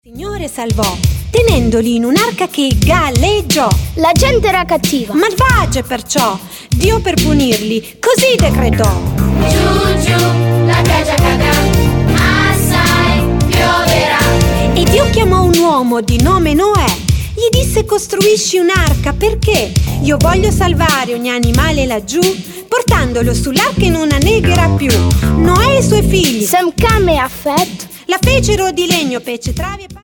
Signore salvò, tenendoli in un'arca che galleggiò. La gente era cattiva, Malvagia perciò, Dio per punirli così decretò. Giù, giù, la pioggia cadrà, assai pioverà. E Dio chiamò un uomo di nome Noè. Gli disse: costruisci un'arca perché io voglio salvare ogni animale laggiù, portandolo sull'arca e non annegherà più. Noè e i suoi figli Sem, Cam e Affet, la fecero di legno, pece, travi e